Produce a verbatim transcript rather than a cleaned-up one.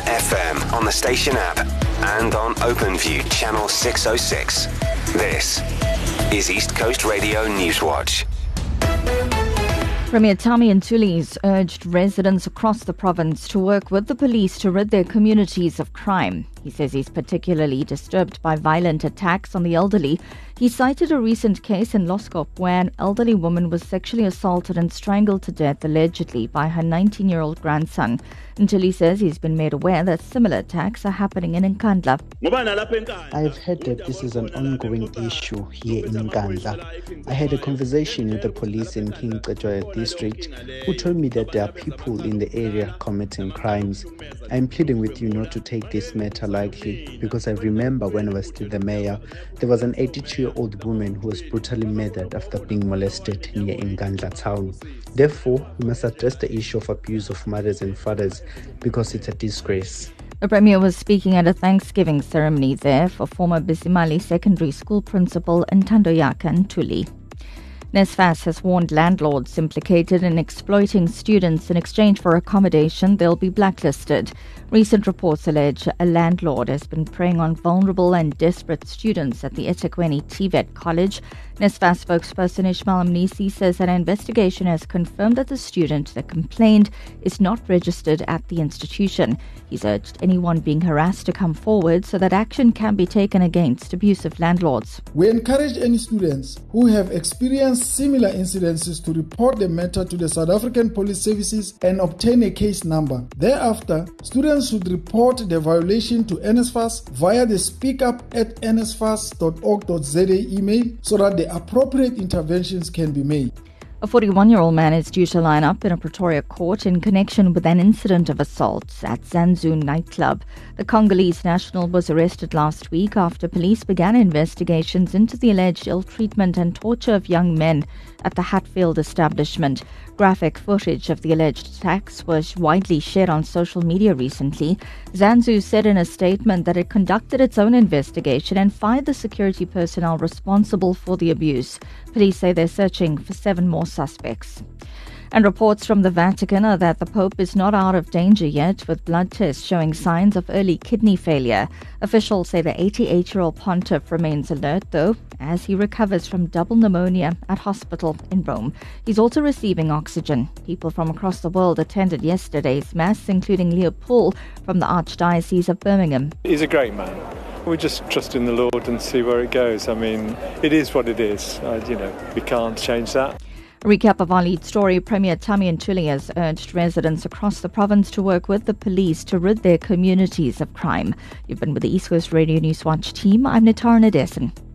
F M on the station app and on OpenView channel six oh six. This is East Coast Radio Newswatch. Premier Tami Ntuli urged residents across the province to work with the police to rid their communities of crime. He says he's particularly disturbed by violent attacks on the elderly. He cited a recent case in Loskop where an elderly woman was sexually assaulted and strangled to death, allegedly by her nineteen-year-old grandson. Ntuli says he's been made aware that similar attacks are happening in Nkandla. I've heard that this is an ongoing issue here in Nkandla. I had a conversation with the police in King Cetshwayo district who told me that there are people in the area committing crimes. I'm pleading with you not to take this matter lightly, because I remember when I was still the mayor, there was an eighty-two-year-old woman who was brutally murdered after being molested near Nkandla town. Therefore, we must address the issue of abuse of mothers and fathers because it's a disgrace. The Premier was speaking at a Thanksgiving ceremony there for former Bisimali Secondary School Principal Ntandoyaka Ntuli. NSFAS has warned landlords implicated in exploiting students in exchange for accommodation they'll be blacklisted. Recent reports allege a landlord has been preying on vulnerable and desperate students at the eThekwini T V E T College. NSFAS spokesperson Ishmael Mnisi says an investigation has confirmed that the student that complained is not registered at the institution. He's urged anyone being harassed to come forward so that action can be taken against abusive landlords. We encourage any students who have experienced similar incidences to report the matter to the South African Police Services and obtain a case number. Thereafter, students should report the violation to NSFAS via the speakup at n s f a s dot org dot z a email so that the appropriate interventions can be made. A forty-one-year-old man is due to line up in a Pretoria court in connection with an incident of assault at Zanzu nightclub. The Congolese national was arrested last week after police began investigations into the alleged ill-treatment and torture of young men at the Hatfield establishment. Graphic footage of the alleged attacks was widely shared on social media recently. Zanzu said in a statement that it conducted its own investigation and fired the security personnel responsible for the abuse. Police say they're searching for seven more suspects. And reports from the Vatican are that the Pope is not out of danger yet, with blood tests showing signs of early kidney failure. Officials say the eighty-eight-year-old pontiff remains alert, though, as he recovers from double pneumonia at hospital in Rome. He's also receiving oxygen. People from across the world attended yesterday's Mass, including Leo Paul from the Archdiocese of Birmingham. He's a great man. We just trust in the Lord and see where it goes. I mean, it is what it is. Uh, you know, we can't change that. A recap of our lead story. Premier Tami Ntuli has urged residents across the province to work with the police to rid their communities of crime. You've been with the East Coast Radio Newswatch team. I'm Natara Nadesan.